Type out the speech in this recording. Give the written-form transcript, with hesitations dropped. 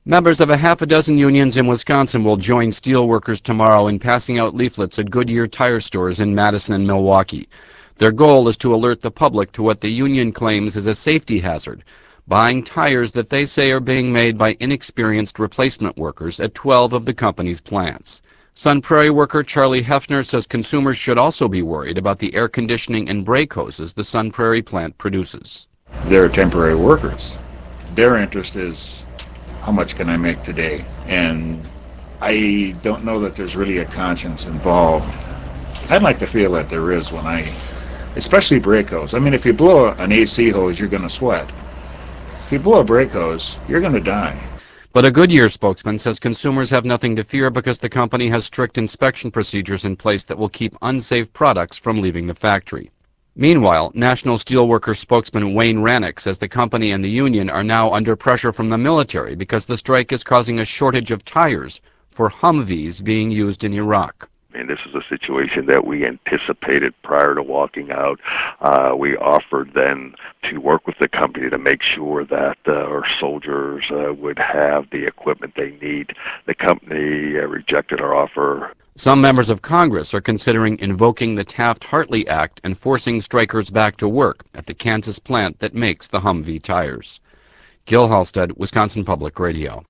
Members of a half a dozen unions in Wisconsin will join steelworkers tomorrow in passing out leaflets at Goodyear tire stores in Madison and Milwaukee. Their goal is to alert the public to what the union claims is a safety hazard, buying tires that they say are being made by inexperienced replacement workers at 12 of the company's plants. Sun Prairie worker Charlie Hefner says consumers should also be worried about the air conditioning and brake hoses the Sun Prairie plant produces. They're temporary workers. Their interest is, how much can I make today? And I don't know that there's really a conscience involved. I'd like to feel that there is especially brake hose. I mean, if you blow an AC hose, you're going to sweat. If you blow a brake hose, you're going to die. But a Goodyear spokesman says consumers have nothing to fear because the company has strict inspection procedures in place that will keep unsafe products from leaving the factory. Meanwhile, National Steelworkers spokesman Wayne Rannick says the company and the union are now under pressure from the military because the strike is causing a shortage of tires for Humvees being used in Iraq. And this is a situation that we anticipated prior to walking out. We offered then to work with the company to make sure that our soldiers would have the equipment they need. The company rejected our offer. Some members of Congress are considering invoking the Taft-Hartley Act and forcing strikers back to work at the Kansas plant that makes the Humvee tires. Gil Halstead, Wisconsin Public Radio.